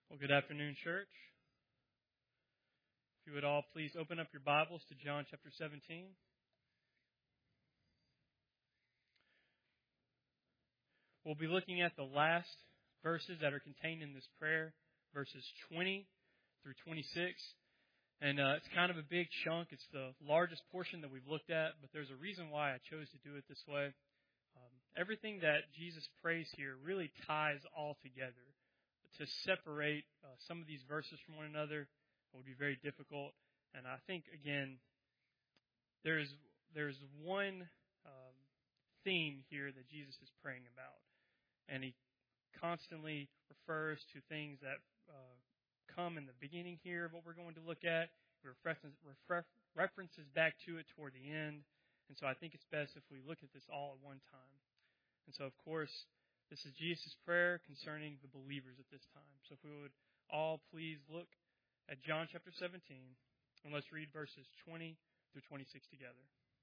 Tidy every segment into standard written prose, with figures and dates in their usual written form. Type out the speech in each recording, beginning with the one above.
Well, good afternoon, church. If you would all please open up your Bibles to John chapter 17. We'll be looking at the last verses that are contained in this prayer, verses 20 through 26. And it's kind of a big chunk. It's the largest portion that we've looked at, but there's a reason why I chose to do it this way. Everything that Jesus prays here really ties all together. To separate some of these verses from one another would be very difficult. And I think, again, there's one theme here that Jesus is praying about. And he constantly refers to things that come in the beginning here of what we're going to look at. He references back to it toward the end. And so I think it's best if we look at this all at one time. And so, of course, this is Jesus' prayer concerning the believers at this time. So if we would all please look at John chapter 17, and let's read verses 20 through 26 together.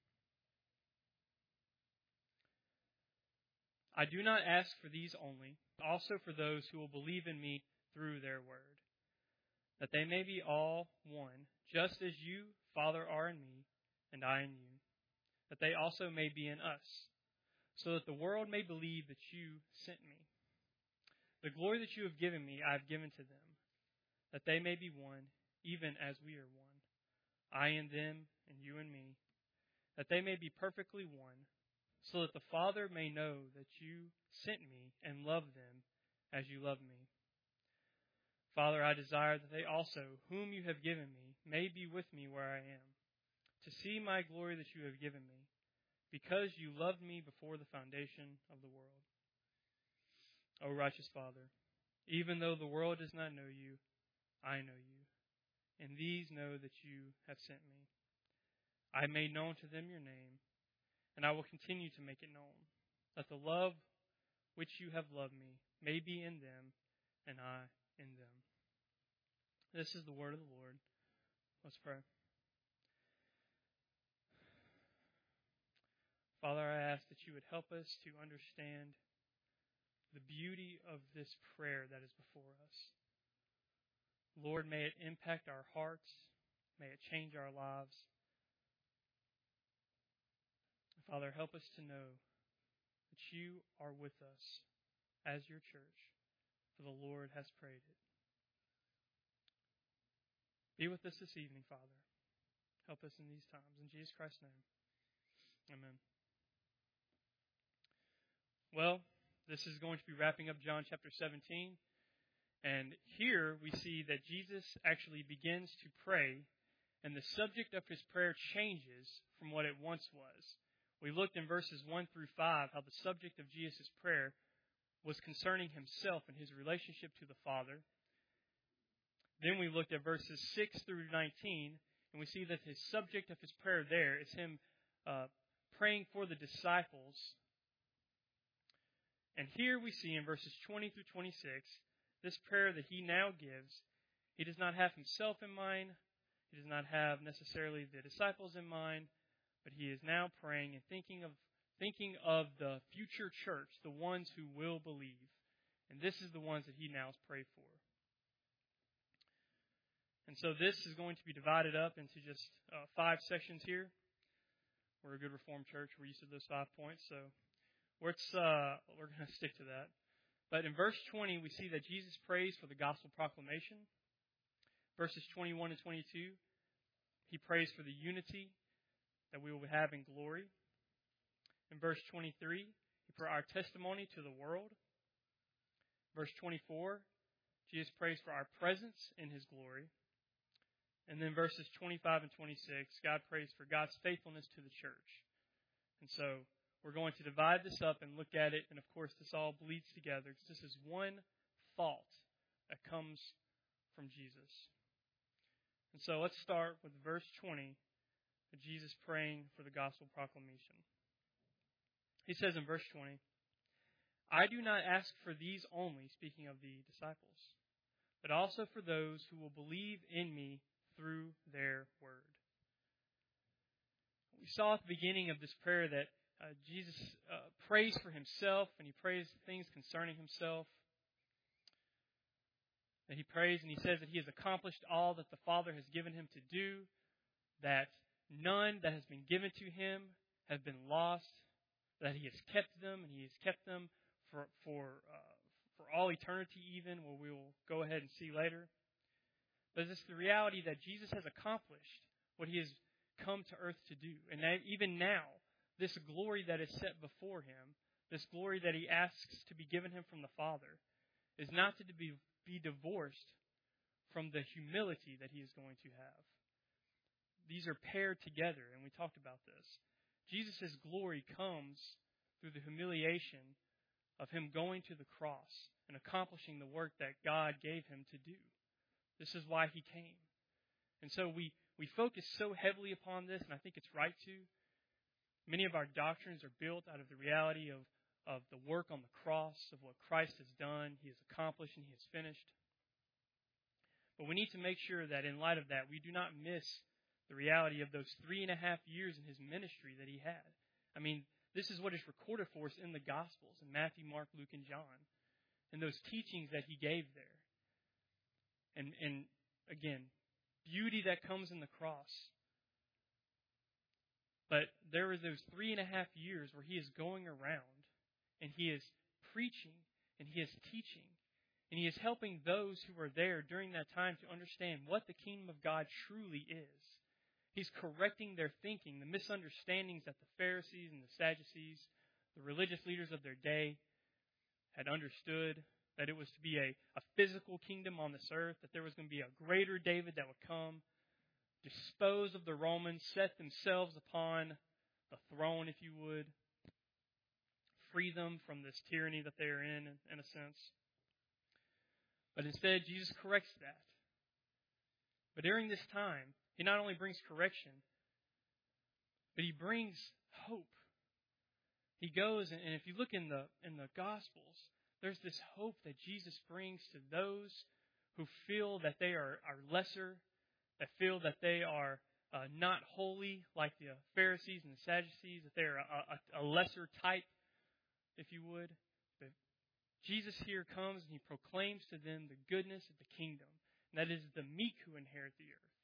I do not ask for these only, but also for those who will believe in me through their word, that they may be all one, just as you, Father, are in me, and I in you, that they also may be in us, so that the world may believe that you sent me. The glory that you have given me, I have given to them, that they may be one, even as we are one. I in them, and you in me, that they may be perfectly one, so that the Father may know that you sent me and love them as you love me. Father, I desire that they also, whom you have given me, may be with me where I am, to see my glory that you have given me, because you loved me before the foundation of the world. O righteous Father, even though the world does not know you, I know you, and these know that you have sent me. I made known to them your name, and I will continue to make it known, that the love which you have loved me may be in them, and I in them. This is the word of the Lord. Let's pray. Father, I ask that you would help us to understand the beauty of this prayer that is before us. Lord, may it impact our hearts. May it change our lives. Father, help us to know that you are with us as your church, for the Lord has prayed it. Be with us this evening, Father. Help us in these times. In Jesus Christ's name, amen. Well, this is going to be wrapping up John chapter 17. And here we see that Jesus actually begins to pray, and the subject of his prayer changes from what it once was. We looked in verses 1 through 5 how the subject of Jesus' prayer was concerning himself and his relationship to the Father. Then we looked at verses 6 through 19, and we see that his subject of his prayer there is him praying for the disciples. And here we see in verses 20 through 26, this prayer that he now gives, he does not have himself in mind. He does not have necessarily the disciples in mind, but he is now praying and thinking of the future church, the ones who will believe. And this is the ones that he now prays for. And so this is going to be divided up into just 5 sections here. We're a good Reformed church. We're used to those 5 points, so we're going to stick to that. But in verse 20, we see that Jesus prays for the gospel proclamation. Verses 21 and 22, he prays for the unity that we will have in glory. In verse 23, for our testimony to the world. Verse 24, Jesus prays for our presence in his glory. And then verses 25 and 26, God prays for God's faithfulness to the church. And so we're going to divide this up and look at it. And of course, this all bleeds together because this is one thought that comes from Jesus. And so let's start with verse 20 of Jesus praying for the gospel proclamation. He says in verse 20, I do not ask for these only, speaking of the disciples, but also for those who will believe in me through their word. We saw at the beginning of this prayer that Jesus prays for himself, and he prays things concerning himself. And he prays and he says that he has accomplished all that the Father has given him to do, that none that has been given to him have been lost, that he has kept them, and he has kept them for all eternity even, where we will go ahead and see later. But it's the reality that Jesus has accomplished what he has come to earth to do. And that even now, this glory that is set before him, this glory that he asks to be given him from the Father, is not to be divorced from the humility that he is going to have. These are paired together, and we talked about this. Jesus' glory comes through the humiliation of him going to the cross and accomplishing the work that God gave him to do. This is why he came. And so we focus so heavily upon this, and I think it's right to. Many of our doctrines are built out of the reality of the work on the cross, of what Christ has done, he has accomplished, and he has finished. But we need to make sure that in light of that, we do not miss the reality of those 3.5 years in his ministry that he had. I mean, this is what is recorded for us in the Gospels, in Matthew, Mark, Luke, and John, and those teachings that he gave there. And again, beauty that comes in the cross. But there are those 3.5 years where he is going around and he is preaching and he is teaching and he is helping those who are there during that time to understand what the kingdom of God truly is. He's correcting their thinking, the misunderstandings that the Pharisees and the Sadducees, the religious leaders of their day, had understood, that it was to be a physical kingdom on this earth, that there was going to be a greater David that would come, dispose of the Romans, set themselves upon the throne, if you would, free them from this tyranny that they are in a sense. But instead, Jesus corrects that. But during this time, he not only brings correction, but he brings hope. He goes, and if you look in the Gospels, there's this hope that Jesus brings to those who feel that they are lesser, that feel that they are not holy like the Pharisees and the Sadducees, that they are a lesser type, if you would. But Jesus here comes and he proclaims to them the goodness of the kingdom, and that is the meek who inherit the earth.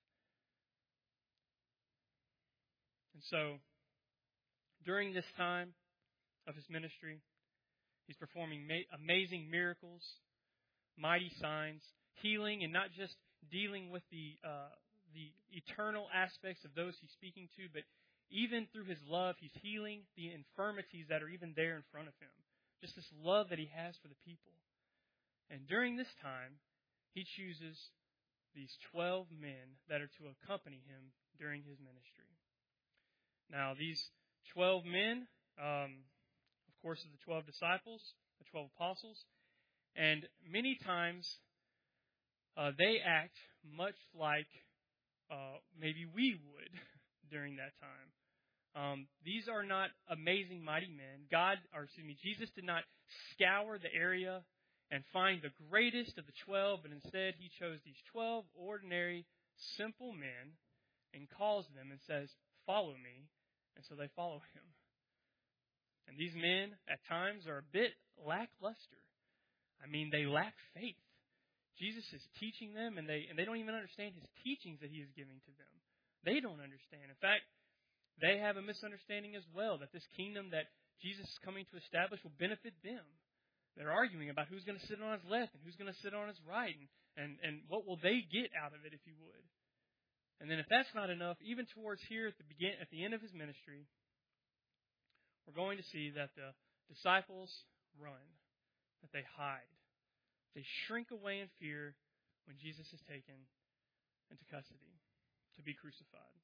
And so, during this time of his ministry, he's performing amazing miracles, mighty signs, healing, and not just dealing with the eternal aspects of those he's speaking to, but even through his love, he's healing the infirmities that are even there in front of him. Just this love that he has for the people. And during this time, he chooses these 12 men that are to accompany him during his ministry. Now, these 12 men, of course, are the 12 disciples, the 12 apostles, and many times they act much like maybe we would during that time. These are not amazing, mighty men. Jesus did not scour the area and find the greatest of the 12, but instead he chose these 12 ordinary, simple men and calls them and says, "Follow me." And so they follow him. And these men, at times, are a bit lackluster. I mean, they lack faith. Jesus is teaching them, and they don't even understand his teachings that he is giving to them. They don't understand. In fact, they have a misunderstanding as well, that this kingdom that Jesus is coming to establish will benefit them. They're arguing about who's going to sit on his left and who's going to sit on his right, and what will they get out of it, if you would. And then if that's not enough, even towards here at the end of his ministry, we're going to see that the disciples run, that they hide. They shrink away in fear when Jesus is taken into custody to be crucified.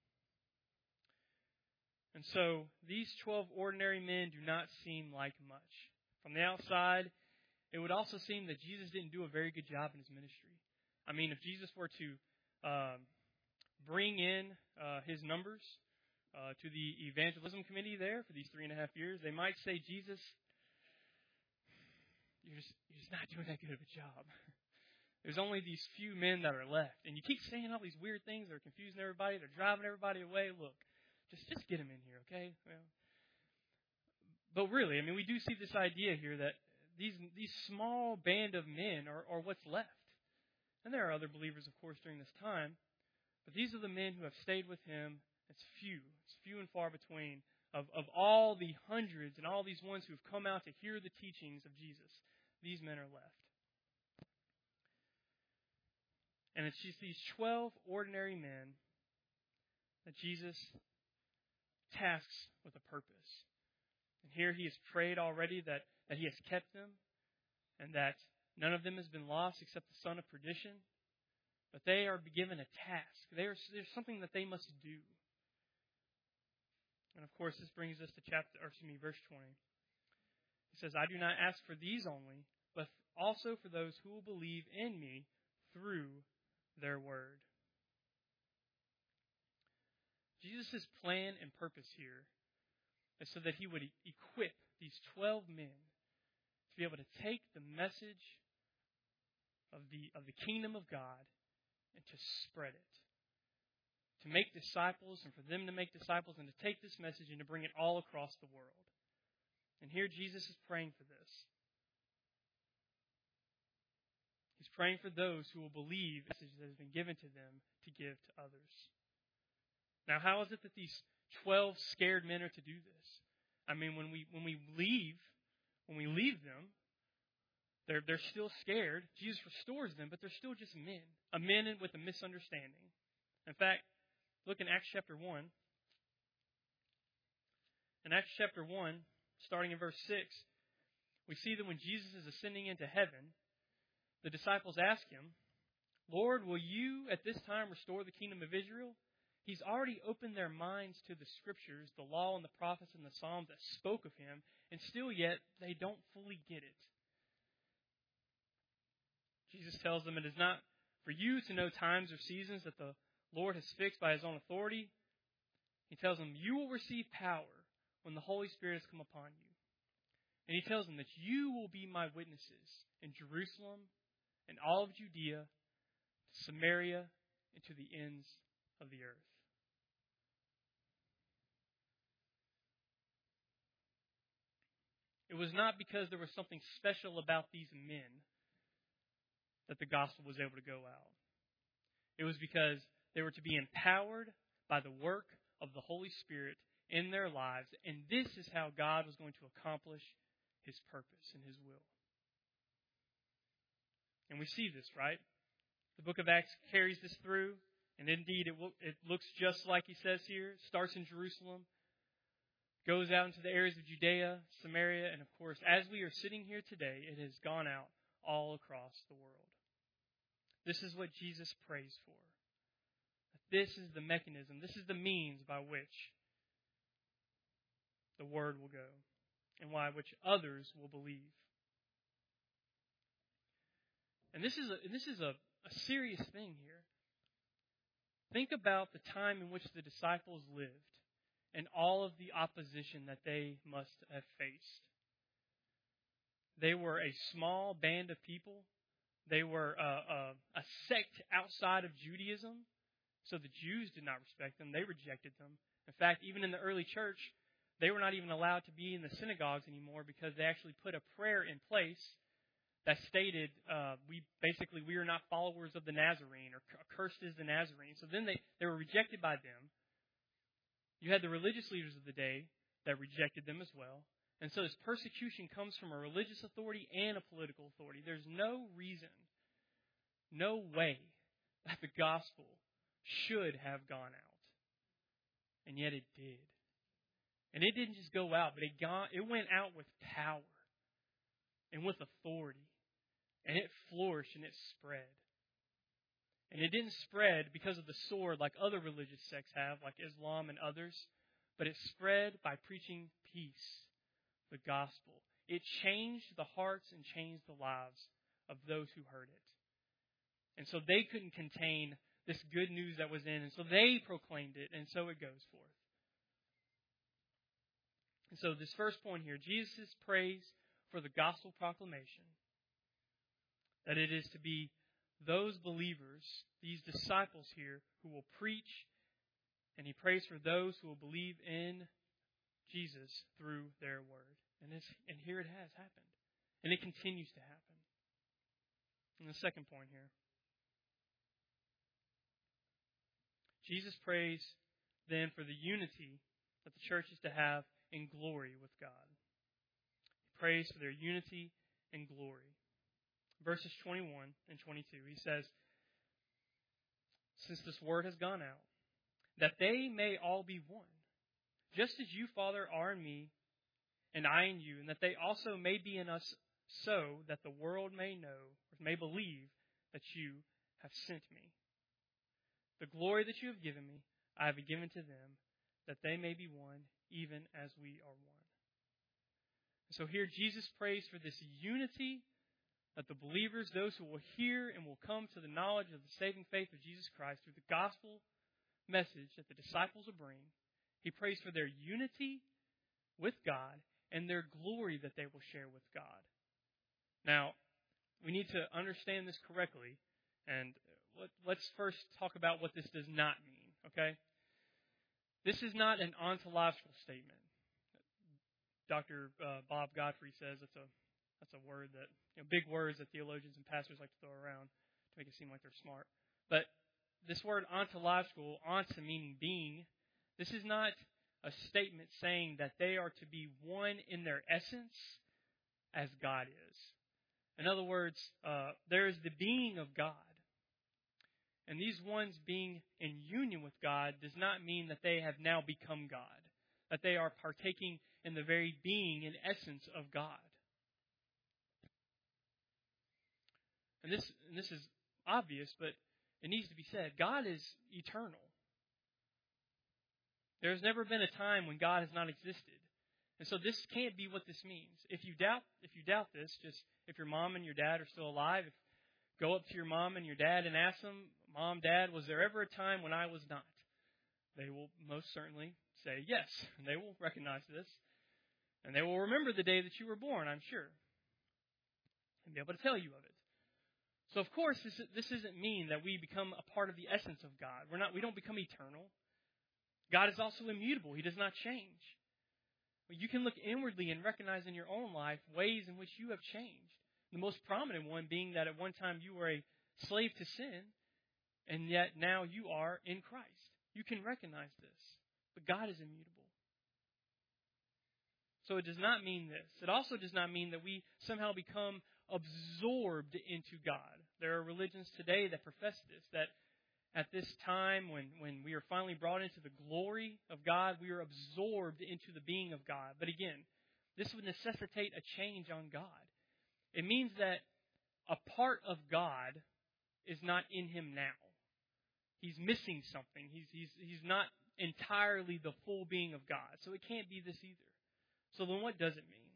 And so these 12 ordinary men do not seem like much. From the outside, it would also seem that Jesus didn't do a very good job in his ministry. I mean, if Jesus were to bring in his numbers to the evangelism committee there for these 3.5 years, they might say, "Jesus, you're just not doing that good of a job. There's only these few men that are left. And you keep saying all these weird things that are confusing everybody. They're driving everybody away. Look, just get them in here, okay?" Well, but really, I mean, we do see this idea here that these small band of men are what's left. And there are other believers, of course, during this time. But these are the men who have stayed with him. It's few and far between. Of all the hundreds and all these ones who have come out to hear the teachings of Jesus, these men are left. And it's just these 12 ordinary men that Jesus tasks with a purpose. And here he has prayed already that he has kept them and that none of them has been lost except the son of perdition. But they are given a task. There's something that they must do. And of course, this brings us to verse 20. He says, I do not ask for these only, but also for those who will believe in me through their word. Jesus' plan and purpose here is so that he would equip these 12 men to be able to take the message of the kingdom of God and to spread it. To make disciples and for them to make disciples and to take this message and to bring it all across the world. And here Jesus is praying for this. He's praying for those who will believe the message that has been given to them to give to others. Now, how is it that these 12 scared men are to do this? I mean, when we leave them, they're still scared. Jesus restores them, but they're still just men. A men with a misunderstanding. In fact, look in Acts chapter 1. In Acts chapter 1, starting in verse 6, we see that when Jesus is ascending into heaven, the disciples ask him, Lord, will you at this time restore the kingdom of Israel? He's already opened their minds to the scriptures, the law and the prophets and the Psalms that spoke of him, and still yet they don't fully get it. Jesus tells them it is not for you to know times or seasons that the Lord has fixed by his own authority. He tells them, you will receive power when the Holy Spirit has come upon you. And he tells them that you will be my witnesses in Jerusalem and all of Judea, Samaria, and to the ends of the earth. It was not because there was something special about these men that the gospel was able to go out. It was because they were to be empowered by the work of the Holy Spirit in their lives. And this is how God was going to accomplish his purpose and his will. And we see this, right? The book of Acts carries this through. And indeed, it looks just like he says here. It starts in Jerusalem. Goes out into the areas of Judea, Samaria. And of course, as we are sitting here today, it has gone out all across the world. This is what Jesus prays for. This is the mechanism, this is the means by which the word will go and by which others will believe. And this is a serious thing here. Think about the time in which the disciples lived and all of the opposition that they must have faced. They were a small band of people. They were a sect outside of Judaism. So the Jews did not respect them. They rejected them. In fact, even in the early church, they were not even allowed to be in the synagogues anymore because they actually put a prayer in place that stated, we are not followers of the Nazarene, or cursed is the Nazarene. So then they were rejected by them. You had the religious leaders of the day that rejected them as well. And so this persecution comes from a religious authority and a political authority. There's no reason, no way that the gospel should have gone out. And yet it did. And it didn't just go out, but it went out with power and with authority. And it flourished and it spread. And it didn't spread because of the sword like other religious sects have, like Islam and others, but it spread by preaching peace, the gospel. It changed the hearts and changed the lives of those who heard it. And so they couldn't contain this good news that was in, and so they proclaimed it, and so it goes forth. And so this first point here, Jesus prays for the gospel proclamation, that it is to be those believers, these disciples here, who will preach, and he prays for those who will believe in Jesus through their word. And here it has happened. And it continues to happen. And the second point here, Jesus prays then for the unity that the church is to have in glory with God. He prays for their unity and glory. Verses 21 and 22, he says, since this word has gone out, that they may all be one, just as you, Father, are in me, and I in you, and that they also may be in us, so that the world may know, or may believe, that you have sent me. The glory that you have given me, I have given to them, that they may be one, even as we are one. So here Jesus prays for this unity, that the believers, those who will hear and will come to the knowledge of the saving faith of Jesus Christ through the gospel message that the disciples will bring, he prays for their unity with God and their glory that they will share with God. Now, we need to understand this correctly, and let's first talk about what this does not mean, okay? This is not an ontological statement. Dr. Bob Godfrey says that's a word that, big words that theologians and pastors like to throw around to make it seem like they're smart. But this word ontological, onto meaning being, this is not a statement saying that they are to be one in their essence as God is. In other words, there is the being of God. And these ones being in union with God does not mean that they have now become God, that they are partaking in the very being and essence of God. And this is obvious, but it needs to be said. God is eternal. There has never been a time when God has not existed. And so this can't be what this means. If you doubt this, just if your mom and your dad are still alive, go up to your mom and your dad and ask them, Mom, Dad, was there ever a time when I was not? They will most certainly say yes. And they will recognize this. And they will remember the day that you were born, I'm sure. And be able to tell you of it. So of course, this doesn't mean that we become a part of the essence of God. We don't become eternal. God is also immutable. He does not change. But you can look inwardly and recognize in your own life ways in which you have changed. The most prominent one being that at one time you were a slave to sin, and yet now you are in Christ. You can recognize this. But God is immutable. So it does not mean this. It also does not mean that we somehow become absorbed into God. There are religions today that profess this, that at this time when we are finally brought into the glory of God, we are absorbed into the being of God. But again, this would necessitate a change on God. It means that a part of God is not in him now. He's missing something. He's not entirely the full being of God. So it can't be this either. So then what does it mean?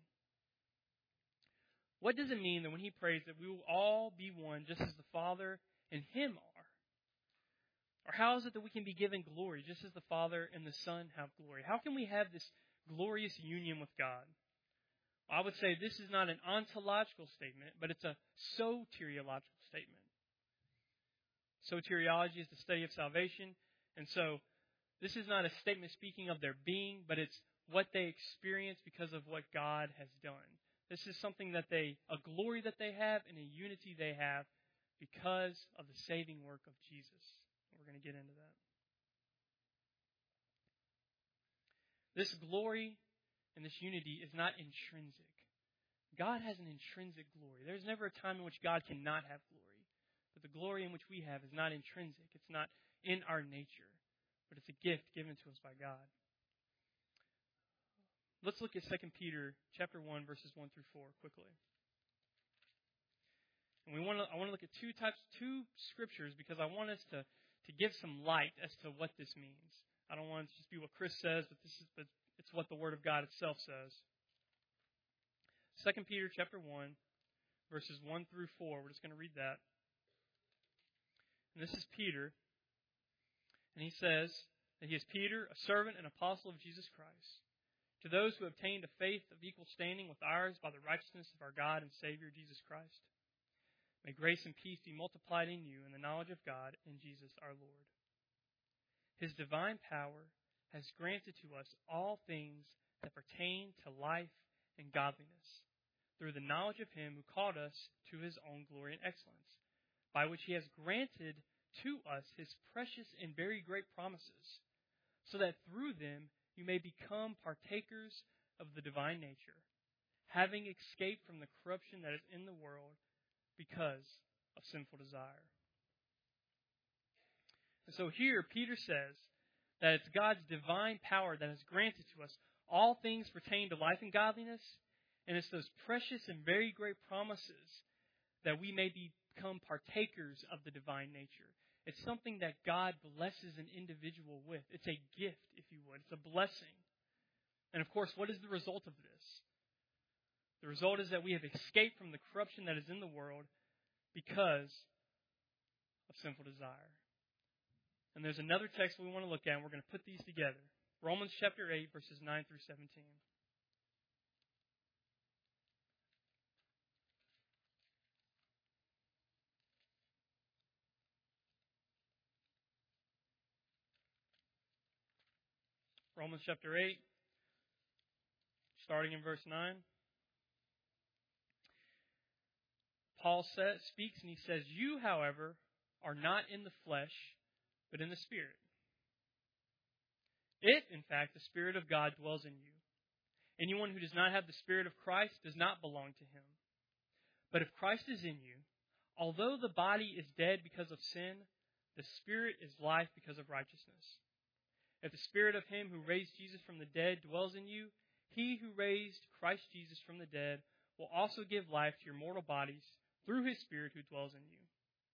What does it mean that when he prays that we will all be one just as the Father and him are? Or how is it that we can be given glory just as the Father and the Son have glory? How can we have this glorious union with God? I would say this is not an ontological statement, but it's a soteriological statement. Soteriology is the study of salvation. And so this is not a statement speaking of their being, but it's what they experience because of what God has done. This is something a glory that they have and a unity they have because of the saving work of Jesus. We're going to get into that. This glory and this unity is not intrinsic. God has an intrinsic glory. There's never a time in which God cannot have glory. But the glory in which we have is not intrinsic. It's not in our nature. But it's a gift given to us by God. Let's look at 2 Peter chapter 1, verses 1 through 4 quickly. And I want to look at two scriptures because I want us to give some light as to what this means. I don't want it to just be what Chris says, but it's what the Word of God itself says. 2 Peter chapter 1, verses 1 through 4. We're just going to read that. And this is Peter. And he says that he is Peter, a servant and apostle of Jesus Christ. To those who obtained a faith of equal standing with ours by the righteousness of our God and Savior Jesus Christ. May grace and peace be multiplied in you in the knowledge of God and Jesus our Lord. His divine power has granted to us all things that pertain to life and godliness, through the knowledge of Him who called us to His own glory and excellence, by which He has granted to us His precious and very great promises, so that through them you may become partakers of the divine nature, having escaped from the corruption that is in the world because of sinful desire. And so here Peter says that it's God's divine power that has granted to us all things pertaining to life and godliness, and it's those precious and very great promises that we may become partakers of the divine nature. It's something that God blesses an individual with. It's a gift, if you would. It's a blessing. And of course, what is the result of this? The result is that we have escaped from the corruption that is in the world because of sinful desire. And there's another text we want to look at, and we're going to put these together. Romans chapter 8, verses 9 through 17. Romans chapter 8, starting in verse 9. Paul speaks and he says, "You, however, are not in the flesh, but in the Spirit. If, in fact, the Spirit of God dwells in you. Anyone who does not have the Spirit of Christ does not belong to Him. But if Christ is in you, although the body is dead because of sin, the Spirit is life because of righteousness. If the Spirit of Him who raised Jesus from the dead dwells in you, He who raised Christ Jesus from the dead will also give life to your mortal bodies through His Spirit who dwells in you.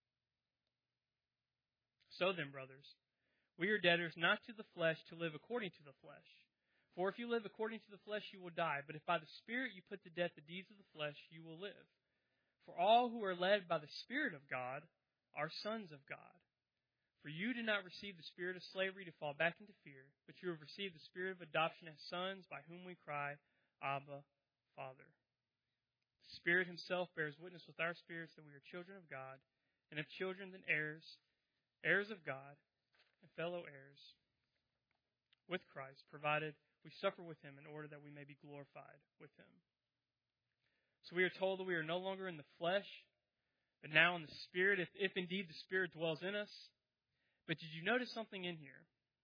So then, brothers, we are debtors not to the flesh to live according to the flesh. For if you live according to the flesh, you will die. But if by the Spirit you put to death the deeds of the flesh, you will live. For all who are led by the Spirit of God are sons of God. For you did not receive the spirit of slavery to fall back into fear, but you have received the Spirit of adoption as sons, by whom we cry, Abba, Father. The Spirit Himself bears witness with our spirits that we are children of God, and if children, then heirs, heirs of God, and fellow heirs with Christ, provided we suffer with Him in order that we may be glorified with Him. So we are told that we are no longer in the flesh, but now in the Spirit, if indeed the Spirit dwells in us. But did you notice something in here?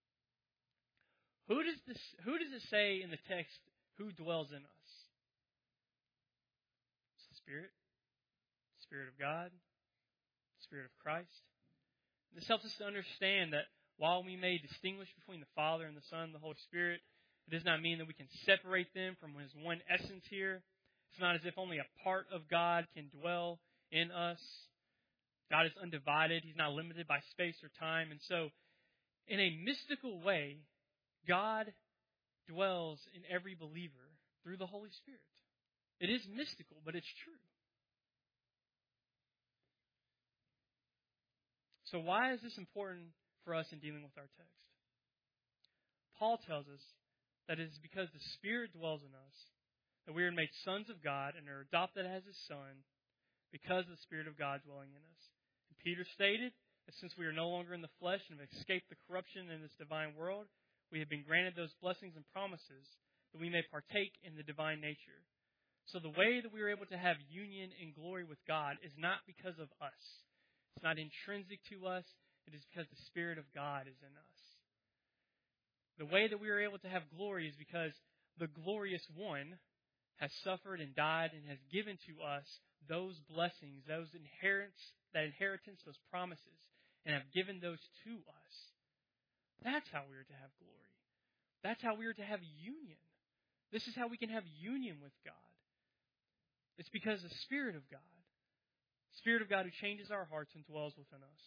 Who does it say in the text who dwells in us? It's the Spirit. The Spirit of God. The Spirit of Christ. This helps us to understand that while we may distinguish between the Father and the Son and the Holy Spirit, it does not mean that we can separate them from His one essence here. It's not as if only a part of God can dwell in us. God is undivided. He's not limited by space or time. And so, in a mystical way, God dwells in every believer through the Holy Spirit. It is mystical, but it's true. So why is this important for us in dealing with our text? Paul tells us that it is because the Spirit dwells in us that we are made sons of God and are adopted as His Son because of the Spirit of God dwelling in us. And Peter stated that since we are no longer in the flesh and have escaped the corruption in this divine world, we have been granted those blessings and promises that we may partake in the divine nature. So the way that we are able to have union and glory with God is not because of us. It's not intrinsic to us. It is because the Spirit of God is in us. The way that we are able to have glory is because the glorious one has suffered and died and has given to us those blessings, that inheritance, those promises, and have given those to us. That's how we are to have glory. That's how we are to have union. This is how we can have union with God. It's because the Spirit of God, the Spirit of God who changes our hearts and dwells within us.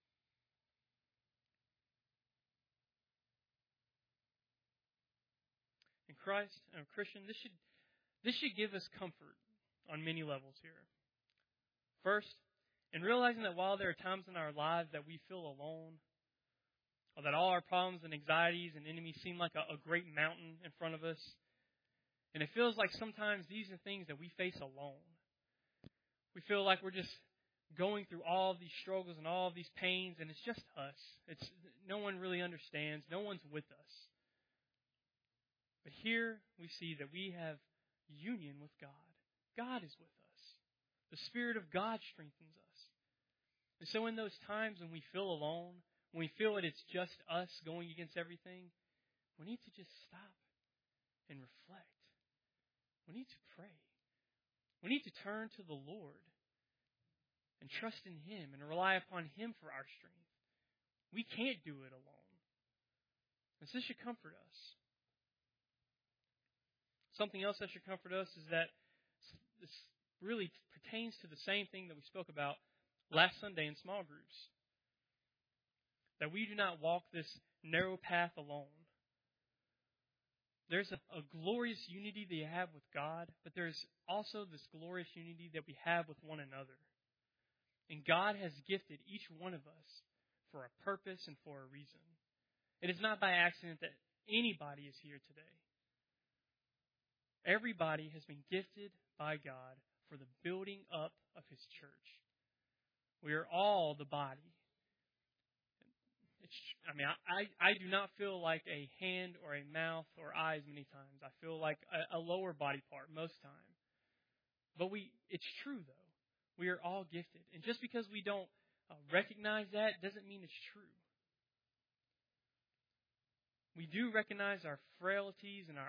In Christ and a Christian, this should give us comfort on many levels here. First, in realizing that while there are times in our lives that we feel alone, or that all our problems and anxieties and enemies seem like a great mountain in front of us, and it feels like sometimes these are things that we face alone. We feel like we're just going through all of these struggles and all of these pains, and it's just us. No one really understands. No one's with us. But here we see that we have union with God. God is with us. The Spirit of God strengthens us. And so in those times when we feel alone, when we feel that it's just us going against everything, we need to just stop and reflect. We need to pray. We need to turn to the Lord and trust in Him and rely upon Him for our strength. We can't do it alone. And so this should comfort us. Something else that should comfort us is that this really pertains to the same thing that we spoke about last Sunday in small groups. That we do not walk this narrow path alone. There's a glorious unity that you have with God, but there's also this glorious unity that we have with one another. And God has gifted each one of us for a purpose and for a reason. It is not by accident that anybody is here today. Everybody has been gifted by God for the building up of His church. We are all the body. I do not feel like a hand or a mouth or eyes many times. I feel like a lower body part most times. But it's true though. We are all gifted. And just because we don't recognize that doesn't mean it's true. We do recognize our frailties and our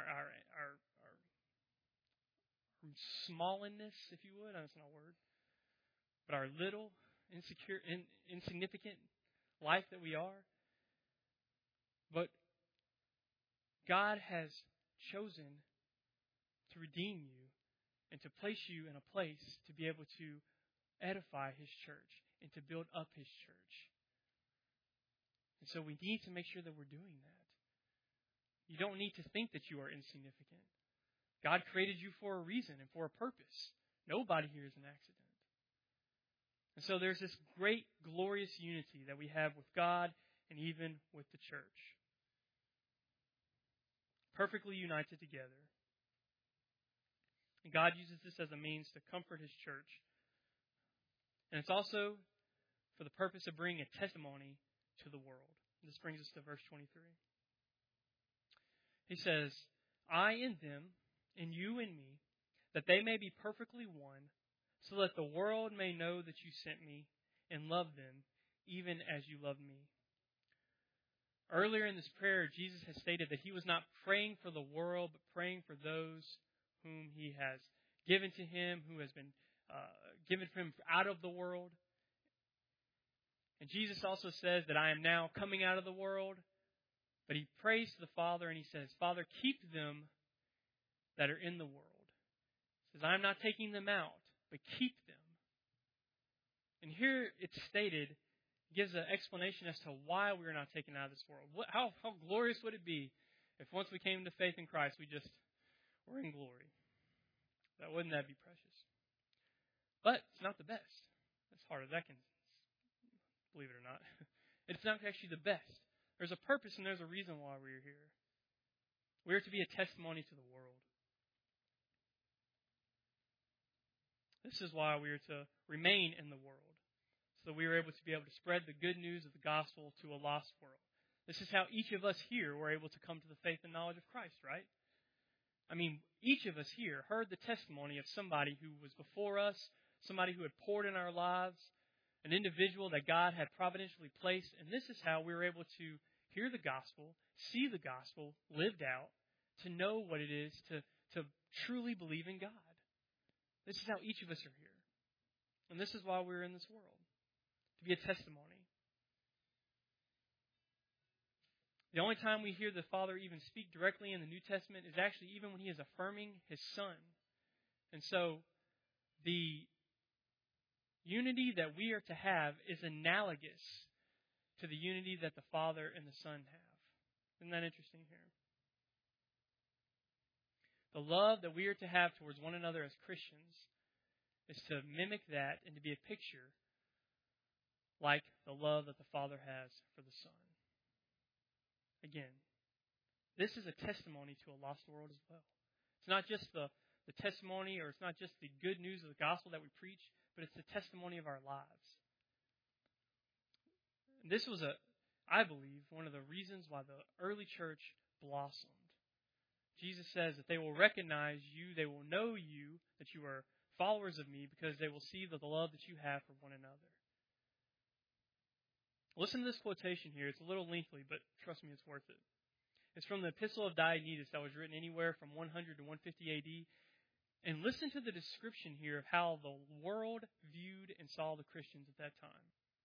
smallness, if you would. That's not a word. But our little, insignificant life that we are. But God has chosen to redeem you and to place you in a place to be able to edify His church and to build up His church. And so we need to make sure that we're doing that. You don't need to think that you are insignificant. God created you for a reason and for a purpose. Nobody here is an accident. And so there's this great, glorious unity that we have with God and even with the church. Perfectly united together. And God uses this as a means to comfort His church. And it's also for the purpose of bringing a testimony to the world. And this brings us to verse 23. He says, I in them, and you in me, that they may be perfectly one, so that the world may know that you sent me and love them, even as you love me. Earlier in this prayer, Jesus has stated that He was not praying for the world, but praying for those whom He has given to Him, who has been given to Him out of the world. And Jesus also says that I am now coming out of the world, but He prays to the Father and He says, Father, keep them that are in the world. He says, I am not taking them out, but keep them. And here it's stated, gives an explanation as to why we are not taken out of this world. How glorious would it be if once we came to faith in Christ, we just were in glory? Wouldn't that be precious? But it's not the best. As hard as that can, believe it or not. It's not actually the best. There's a purpose and there's a reason why we're here. We're to be a testimony to the world. This is why we are to remain in the world. So we are able to spread the good news of the gospel to a lost world. This is how each of us here were able to come to the faith and knowledge of Christ, right? Each of us here heard the testimony of somebody who was before us, somebody who had poured in our lives, an individual that God had providentially placed. And this is how we were able to hear the gospel, see the gospel lived out, to know what it is to truly believe in God. This is how each of us are here. And this is why we're in this world. To be a testimony. The only time we hear the Father even speak directly in the New Testament is actually even when He is affirming His Son. And so, the unity that we are to have is analogous to the unity that the Father and the Son have. Isn't that interesting here? The love that we are to have towards one another as Christians is to mimic that and to be a picture like the love that the Father has for the Son. Again, this is a testimony to a lost world as well. It's not just the testimony, or it's not just the good news of the gospel that we preach, but it's the testimony of our lives. And this was, I believe, one of the reasons why the early church blossomed. Jesus says that they will recognize you, they will know you, that you are followers of me, because they will see the love that you have for one another. Listen to this quotation here. It's a little lengthy, but trust me, it's worth it. It's from the Epistle of Diognetus that was written anywhere from 100 to 150 AD. And listen to the description here of how the world viewed and saw the Christians at that time.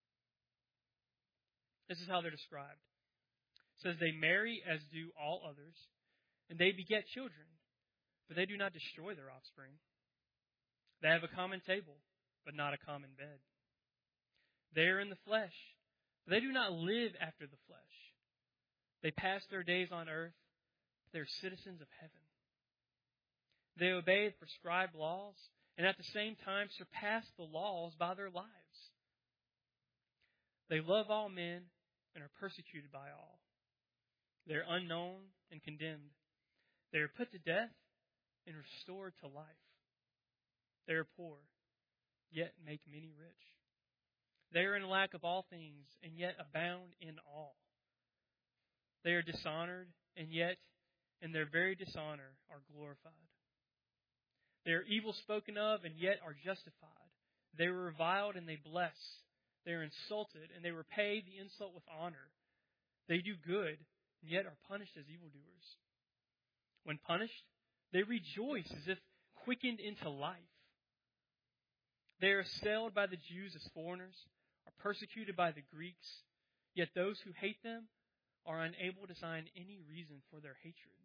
This is how they're described. It says, they marry as do all others, and they beget children, but they do not destroy their offspring. They have a common table, but not a common bed. They are in the flesh, but they do not live after the flesh. They pass their days on earth, but they are citizens of heaven. They obey the prescribed laws, and at the same time surpass the laws by their lives. They love all men and are persecuted by all. They are unknown and condemned. They are put to death and restored to life. They are poor, yet make many rich. They are in lack of all things, and yet abound in all. They are dishonored, and yet in their very dishonor are glorified. They are evil spoken of, and yet are justified. They are reviled, and they bless. They are insulted, and they repay the insult with honor. They do good, and yet are punished as evildoers. When punished, they rejoice as if quickened into life. They are assailed by the Jews as foreigners, are persecuted by the Greeks, yet those who hate them are unable to find any reason for their hatred.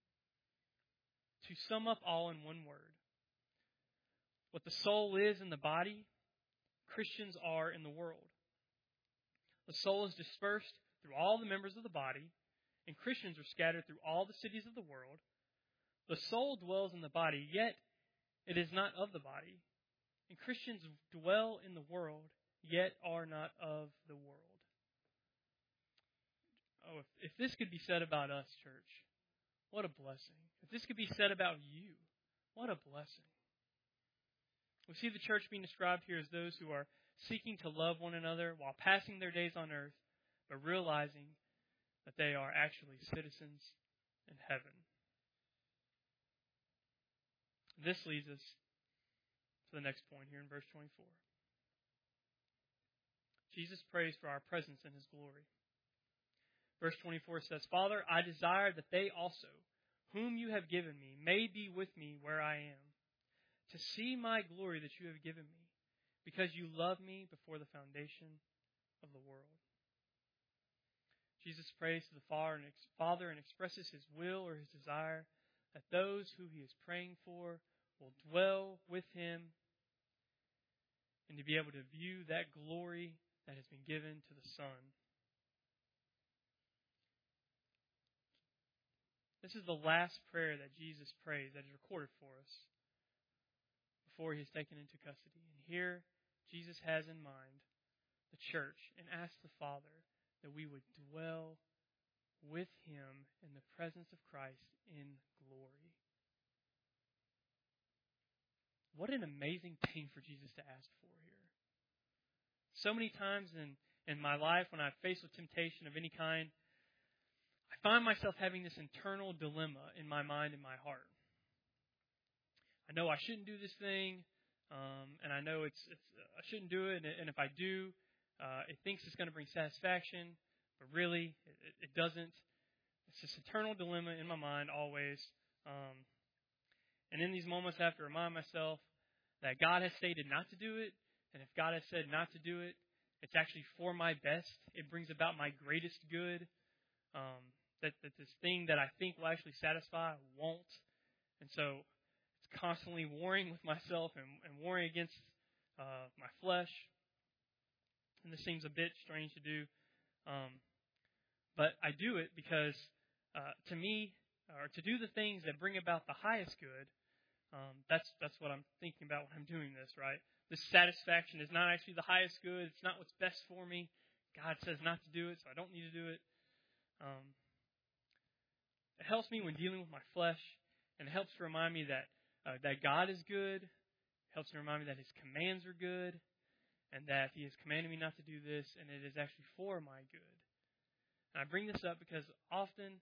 To sum up all in one word, what the soul is in the body, Christians are in the world. The soul is dispersed through all the members of the body, and Christians are scattered through all the cities of the world. The soul dwells in the body, yet it is not of the body. And Christians dwell in the world, yet are not of the world. Oh, if this could be said about us, church, what a blessing. If this could be said about you, what a blessing. We see the church being described here as those who are seeking to love one another while passing their days on earth, but realizing that they are actually citizens in heaven. This leads us to the next point here in verse 24. Jesus prays for our presence in His glory. Verse 24 says, Father, I desire that they also, whom you have given me, may be with me where I am, to see my glory that you have given me, because you loved me before the foundation of the world. Jesus prays to the Father and expresses His will or His desire that those who He is praying for will dwell with Him and to be able to view that glory that has been given to the Son. This is the last prayer that Jesus prays that is recorded for us before He is taken into custody. And here, Jesus has in mind the church and asks the Father that we would dwell with Him in the presence of Christ in glory. What an amazing thing for Jesus to ask for here. So many times in my life when I'm faced with temptation of any kind, I find myself having this internal dilemma in my mind and my heart. I know I shouldn't do this thing, and I know I shouldn't do it, and if I do, it thinks it's going to bring satisfaction, but really, it doesn't. It's this eternal dilemma in my mind always. And in these moments, I have to remind myself that God has stated not to do it, and if God has said not to do it, it's actually for my best. It brings about my greatest good. That this thing that I think will actually satisfy won't. And so it's constantly warring with myself and warring against my flesh. And this seems a bit strange to do. But I do it because to me, or to do the things that bring about the highest good, that's what I'm thinking about when I'm doing this, right? This satisfaction is not actually the highest good. It's not what's best for me. God says not to do it, so I don't need to do it. It helps me when dealing with my flesh, and it helps to remind me that God is good. It helps to remind me that His commands are good, and that He has commanded me not to do this, and it is actually for my good. And I bring this up because often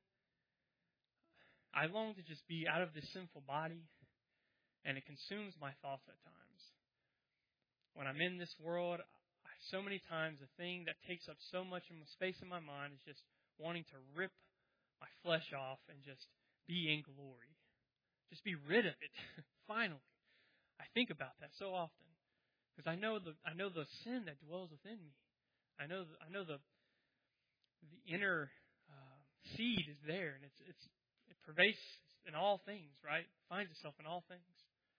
I long to just be out of this sinful body, and it consumes my thoughts at times. When I'm in this world, I so many times the thing that takes up so much of the space in my mind is just wanting to rip my flesh off and just be in glory. Just be rid of it, finally. I think about that so often because I know the sin that dwells within me. I know the inner seed is there, and it pervades in all things, right? Finds itself in all things.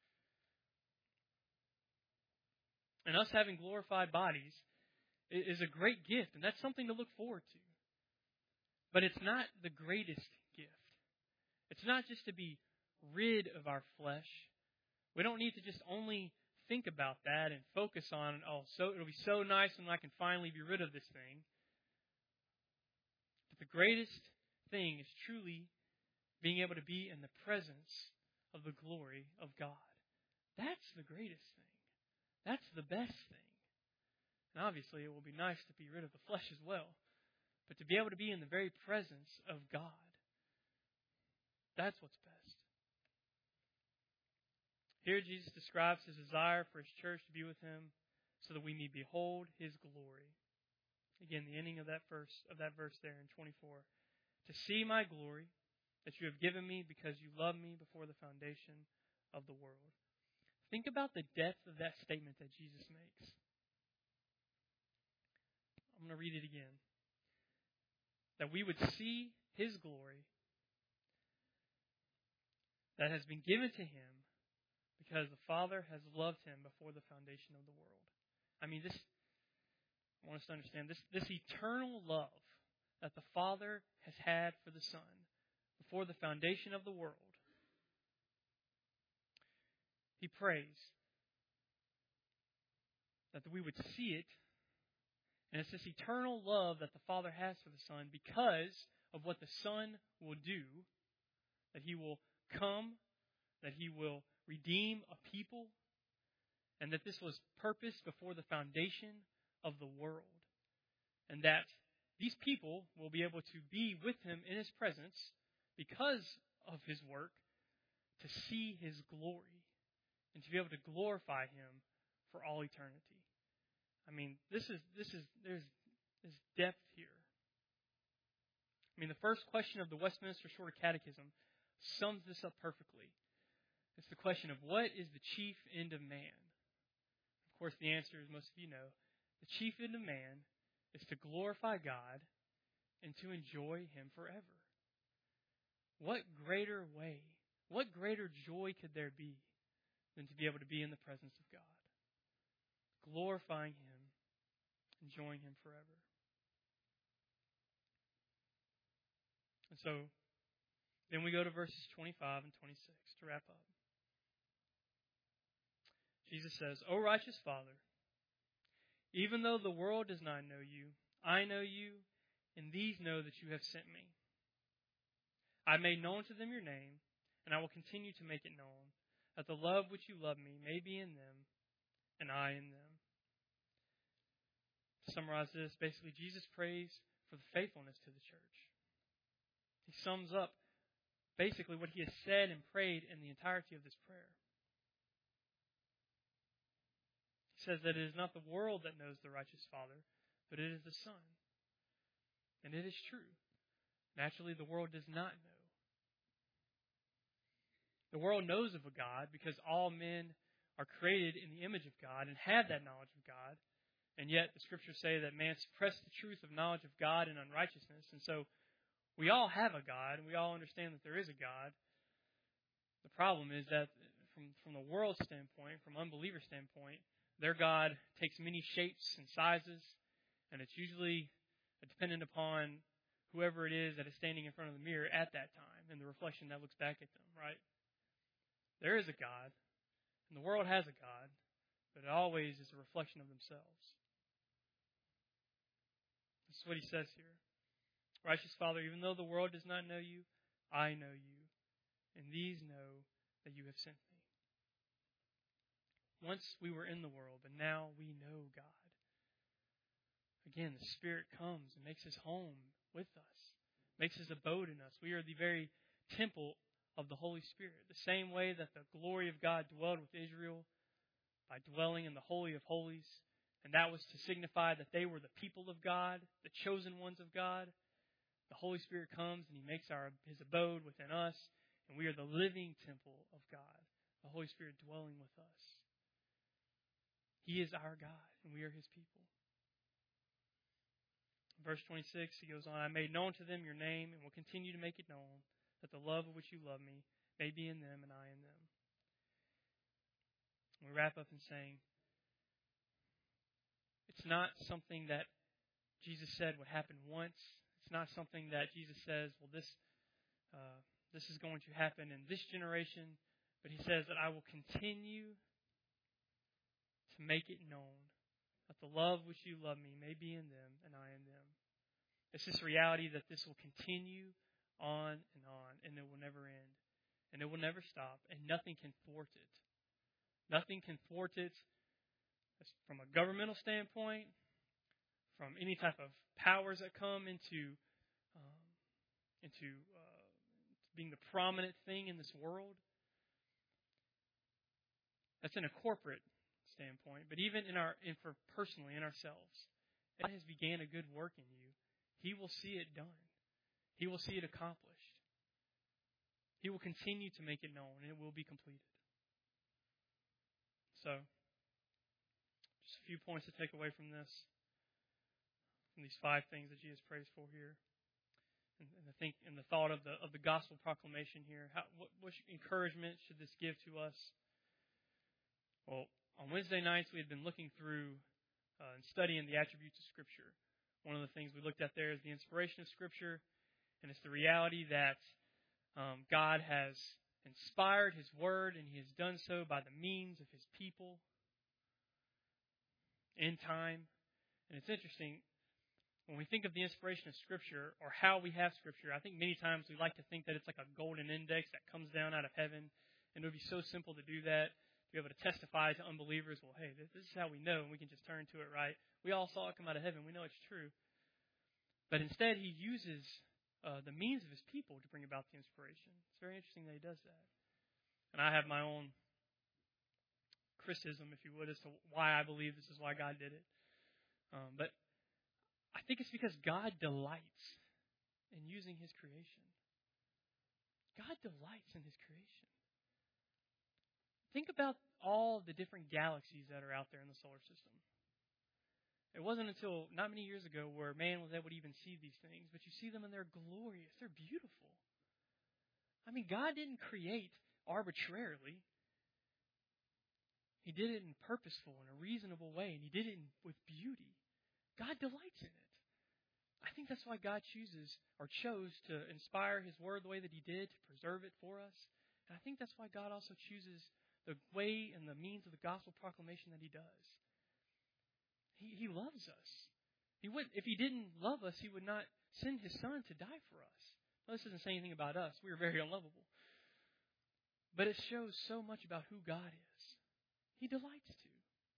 And us having glorified bodies is a great gift, and that's something to look forward to. But it's not the greatest gift. It's not just to be rid of our flesh. We don't need to just only think about that and focus on, so it'll be so nice when I can finally be rid of this thing. But the greatest thing is truly being able to be in the presence of the glory of God. That's the greatest thing. That's the best thing. And obviously it will be nice to be rid of the flesh as well. But to be able to be in the very presence of God, that's what's best. Here Jesus describes his desire for his church to be with him so that we may behold his glory. Again, the ending of that verse there in 24. To see my glory that you have given me because you loved me before the foundation of the world. Think about the depth of that statement that Jesus makes. I'm going to read it again. That we would see his glory that has been given to him because the Father has loved him before the foundation of the world. I want us to understand this eternal love that the Father has had for the Son before the foundation of the world. He prays that we would see it. And it's this eternal love that the Father has for the Son because of what the Son will do, that He will come, that He will redeem a people, and that this was purposed before the foundation of the world. And that these people will be able to be with Him in His presence because of His work, to see His glory, and to be able to glorify Him for all eternity. There's depth here. The first question of the Westminster Shorter Catechism sums this up perfectly. It's the question of what is the chief end of man? Of course, the answer, as most of you know, the chief end of man is to glorify God and to enjoy Him forever. What greater way, what greater joy could there be than to be able to be in the presence of God? Glorifying Him, enjoying Him forever. And so, then we go to verses 25 and 26 to wrap up. Jesus says, O righteous Father, even though the world does not know you, I know you, and these know that you have sent me. I made known to them your name, and I will continue to make it known, that the love which you love me may be in them, and I in them. To summarize this, basically Jesus prays for the faithfulness to the church. He sums up basically what He has said and prayed in the entirety of this prayer. He says that it is not the world that knows the righteous Father, but it is the Son. And it is true. Naturally, the world does not know. The world knows of a God because all men are created in the image of God and have that knowledge of God. And yet the Scriptures say that man suppressed the truth of knowledge of God in unrighteousness. And so we all have a God, and we all understand that there is a God. The problem is that from the world's standpoint, from unbeliever standpoint, their God takes many shapes and sizes, and it's usually dependent upon whoever it is that is standing in front of the mirror at that time and the reflection that looks back at them, right? There is a God, and the world has a God, but it always is a reflection of themselves. This is what he says here. Righteous Father, even though the world does not know you, I know you, and these know that you have sent me. Once we were in the world, but now we know God. Again, the Spirit comes and makes His home with us, makes His abode in us. We are the very temple of the Holy Spirit. The same way that the glory of God dwelled with Israel by dwelling in the Holy of Holies and that was to signify that they were the people of God, the chosen ones of God. The Holy Spirit comes and He makes His abode within us, and we are the living temple of God, the Holy Spirit dwelling with us. He is our God, and we are His people. Verse 26, he goes on, I made known to them your name and will continue to make it known, that the love of which you love me may be in them and I in them. And we wrap up in saying, it's not something that Jesus said would happen once. It's not something that Jesus says, well, this is going to happen in this generation. But He says that I will continue to make it known that the love which you love me may be in them and I in them. It's this reality that this will continue on, and it will never end. And it will never stop, and nothing can thwart it. Nothing can thwart it from a governmental standpoint, from any type of powers that come into being the prominent thing in this world. That's in a corporate standpoint, but even for personally in ourselves, God has began a good work in you. He will see it done. He will see it accomplished. He will continue to make it known, and it will be completed. So, just a few points to take away from this, from these 5 things that Jesus prays for here, and I think in the thought of the gospel proclamation here. What encouragement should this give to us? Well, on Wednesday nights we had been looking through and studying the attributes of Scripture. One of the things we looked at there is the inspiration of Scripture, and it's the reality that God has inspired His Word, and He has done so by the means of His people in time. And it's interesting, when we think of the inspiration of Scripture, or how we have Scripture, I think many times we like to think that it's like a golden index that comes down out of heaven, and it would be so simple to do that, to be able to testify to unbelievers, well, hey, this is how we know, and we can just turn to it, right? We all saw it come out of heaven. We know it's true. But instead, He uses the means of His people to bring about the inspiration. It's very interesting that He does that. And I have my own criticism, if you would, as to why I believe this is why God did it. But I think it's because God delights in using His creation. God delights in His creation. Think about all the different galaxies that are out there in the solar system. It wasn't until not many years ago where man was able to even see these things, but you see them and they're glorious. They're beautiful. I mean, God didn't create arbitrarily. He did it in a purposeful and a reasonable way, and He did it with beauty. God delights in it. I think that's why God chose to inspire His Word the way that He did, to preserve it for us. And I think that's why God also chooses the way and the means of the gospel proclamation that He does. He loves us. If He didn't love us, He would not send His Son to die for us. Now, this doesn't say anything about us. We are very unlovable. But it shows so much about who God is. He delights to.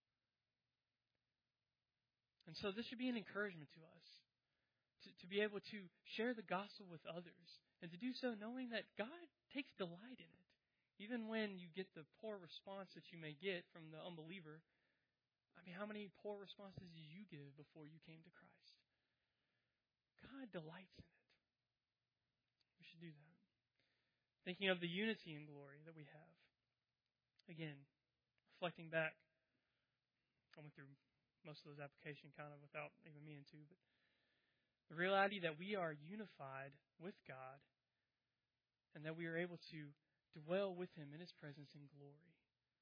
And so this should be an encouragement to us to be able to share the gospel with others, and to do so knowing that God takes delight in it. Even when you get the poor response that you may get from the unbeliever. I mean, how many poor responses did you give before you came to Christ? God delights in it. We should do that. Thinking of the unity and glory that we have. Again, reflecting back. I went through most of those applications kind of without even meaning to, but the reality that we are unified with God, and that we are able to dwell with Him in His presence in glory.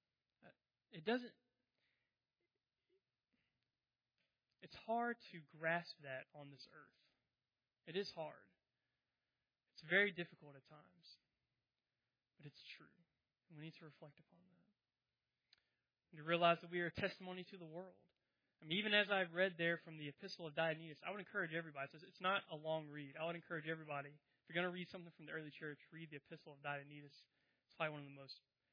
It's hard to grasp that on this earth. It is hard. It's very difficult at times. But it's true. And we need to reflect upon that. And to realize that we are a testimony to the world. I mean, even as I've read there from the Epistle of Dionysius, I would encourage everybody. It's not a long read. I would encourage everybody, if you're going to read something from the early church, read the Epistle of Dionysius. It's probably one of the most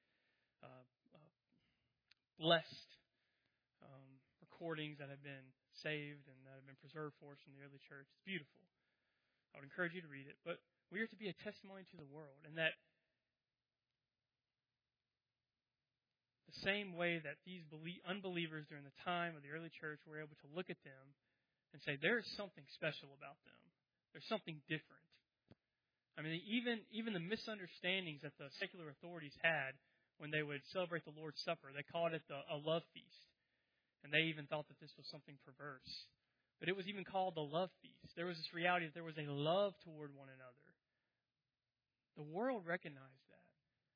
blessed recordings that have been saved and that have been preserved for us from the early church. It's beautiful. I would encourage you to read it. But we are to be a testimony to the world, and that the the same way that these unbelievers during the time of the early church were able to look at them and say, there's something special about them. There's something different. I mean, even the misunderstandings that the secular authorities had when they would celebrate the Lord's Supper, they called it a love feast. And they even thought that this was something perverse. But it was even called the love feast. There was this reality that there was a love toward one another. The world recognized that.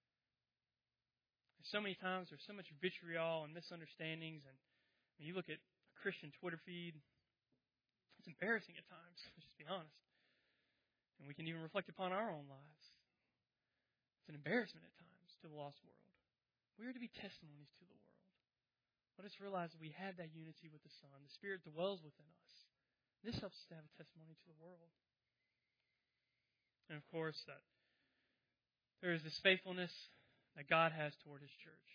So many times there's so much vitriol and misunderstandings. And when you look at a Christian Twitter feed, it's embarrassing at times, let's just be honest. And we can even reflect upon our own lives. It's an embarrassment at times to the lost world. We are to be testimonies to the world. Let us realize that we have that unity with the Son. The Spirit dwells within us. This helps us to have a testimony to the world. And of course, that there is this faithfulness that God has toward His church.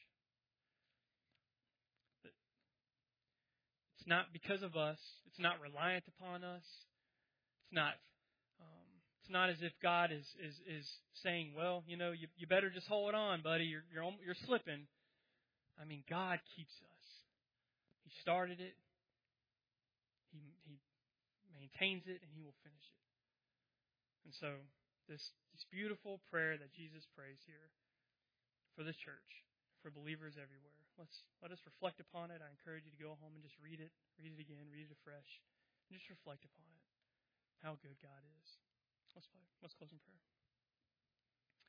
That it's not because of us. It's not reliant upon us. It's not as if God is saying, well, you better just hold on, buddy. You're slipping. I mean, God keeps us. He started it. He maintains it, and He will finish it. And so, this beautiful prayer that Jesus prays here for the church, for believers everywhere. Let us reflect upon it. I encourage you to go home and just read it again, read it afresh, and just reflect upon it. How good God is. Let's close in prayer.